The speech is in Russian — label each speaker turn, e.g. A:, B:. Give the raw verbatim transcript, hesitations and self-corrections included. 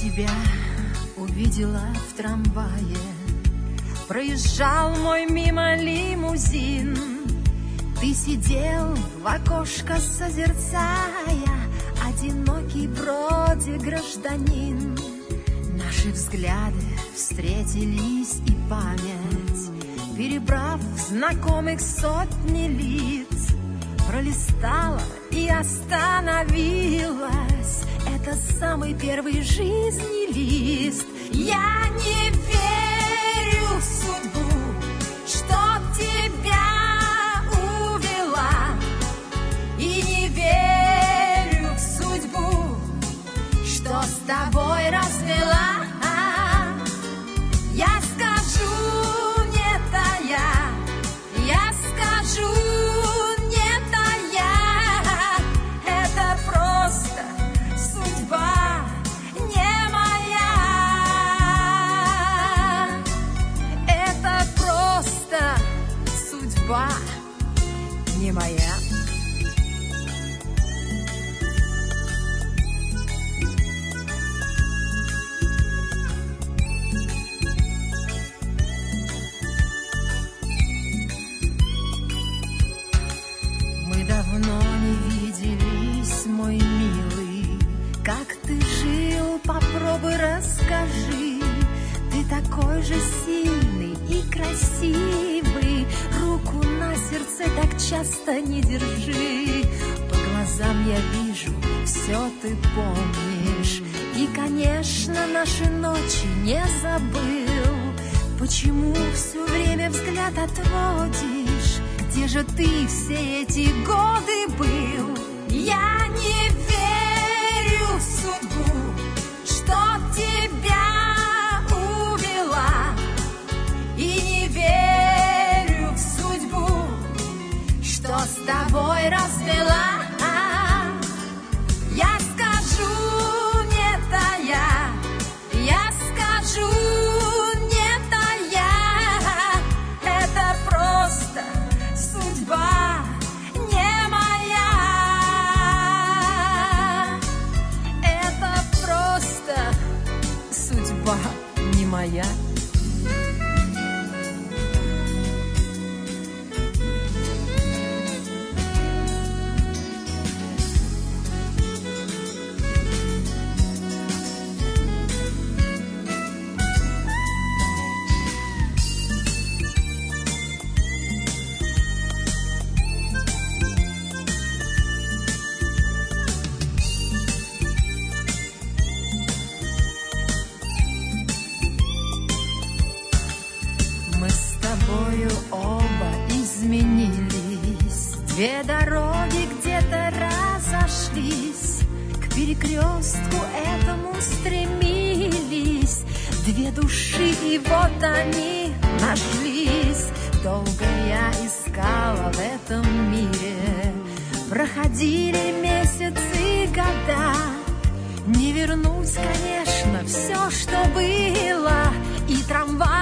A: тебя увидела в трамвае, проезжал мой мимо лимузин. Ты сидел в окошко, созерцая одинокий вроде гражданин. Наши взгляды встретились, и память, перебрав знакомых сотни лиц, пролистала и остановилась. Это самый первый жизни лист. Я не верю в судьбу, что тебя увела, и не верю в судьбу, что с тобой развела. Я скажу, не тая, я скажу, не тая, это просто судьба не моя. Это просто судьба не моя. Давно не виделись, мой милый. Как ты жил, попробуй расскажи. Ты такой же сильный и красивый. Руку на сердце так часто не держи. По глазам я вижу, все ты помнишь. И, конечно, наши ночи не забыл. Почему все время взгляд отводишь? Где же ты все эти годы был? Я не верю в судьбу, что тебя увела, и не верю в судьбу, что с тобой развела. Я скажу, не тая, я скажу, не тая, это просто судьба не моя. Это просто судьба не моя. Оба изменились, две дороги где-то разошлись, к перекрестку этому стремились, две души, и вот они нашлись. Долго я искала в этом мире, проходили месяцы, года. Не вернуть, конечно, все, что было, и трамвай